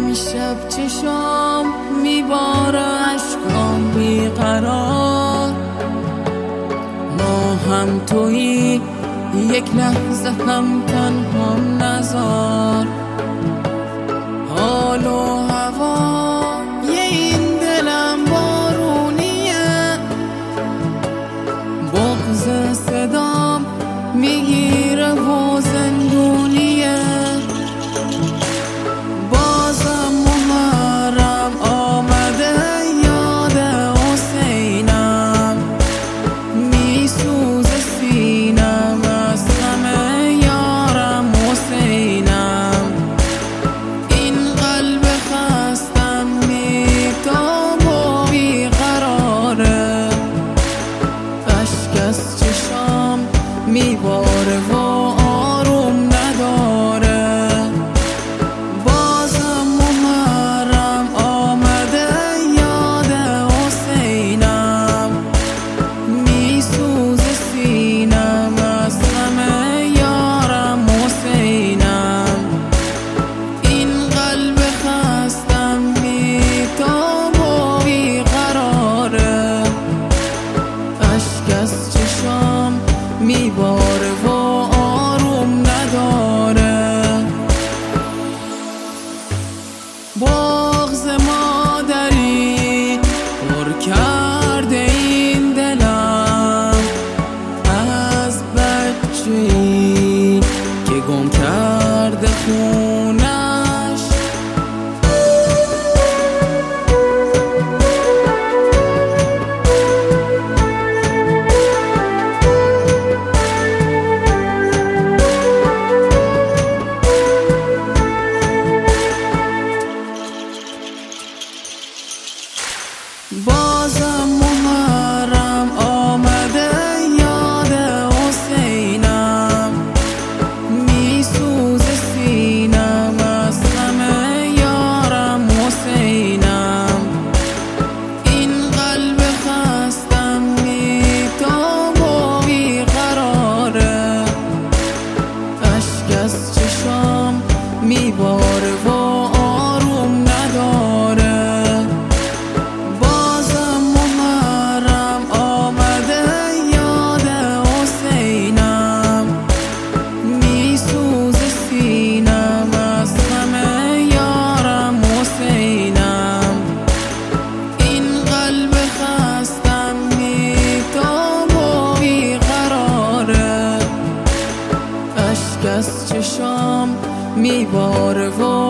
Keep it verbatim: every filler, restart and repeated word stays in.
امشب چشام میباره اشکام بیقرار، ما هم تویی یک لحظه هم تنها نذار. حال و هوا یه این دلم بارونیه، بغض صدام میگیره و زندونیه. بازم محرم آمده یاد حسینم، میسوزه سینم از غم یارم حسینم. این قلب خستم میتاب و بیقراره، اشک از چشام میباره و آروم نداره. بازم محرم آمده یاد حسینم، میسوزه سینم از غم یارم حسینم. این قلب خستم میتاب و بیقراره، اشک از چشام میباره و آروم نداره. بغض مادری پر کرده این دلم، از بچه‌ای که گم کرده خونش. بازم محرم آمده یاد حسینم، میسوزه سینم از غم یارم حسینم. این قلب خستم میتاب و بیقراره، اشک از چشام میباره و آروم نداره. از چشام میباره و